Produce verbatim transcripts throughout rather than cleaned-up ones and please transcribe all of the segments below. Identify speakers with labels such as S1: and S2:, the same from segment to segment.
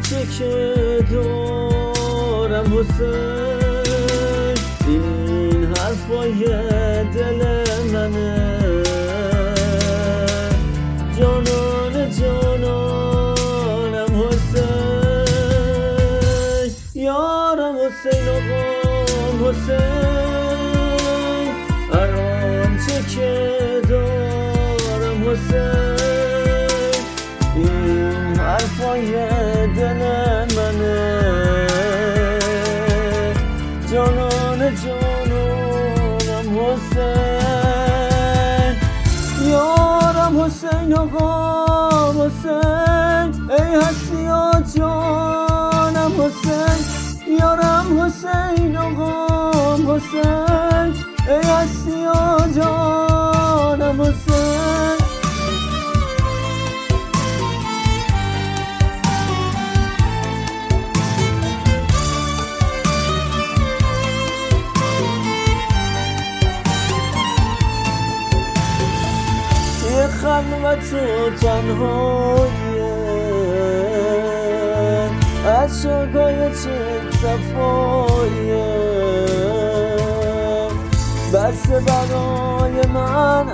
S1: آنچه که دارم حسین، این حرفای دل منه. جانان جانانم حسین، یارم حسین آقام حسین، هر آنچه که دارم حسین، این حرفای دل منه. جانان جانانم حسین، یارم حسین آقام حسین، ای هستیا جانم حسین، یارم حسین آقام حسین، ای هستیا جانم حسین. یه خلوت و تنهاییه، از شاگای چه صفاییه، بس برای من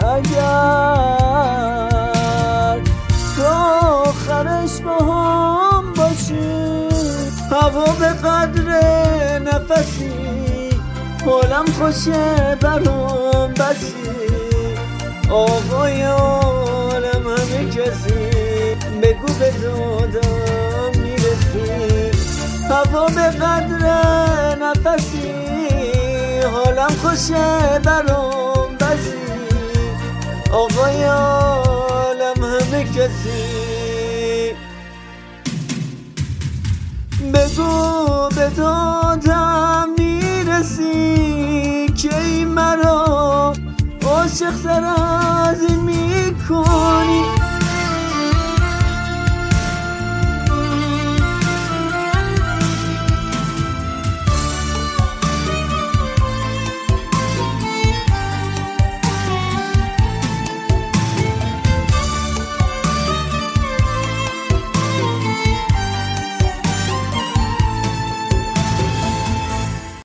S1: اگر تو آخرش با هم باشی. هوا به قدر نفسی، حالم خوشه برام بسی. آقای عالم همه کسی، بگو به دادم میرسی. هوا به قدر نفسی، حالم خوشه برام بسی. آقای عالم همه کسی، بگو به دادم میرسی که این مرا عاشق تر از این میکنی.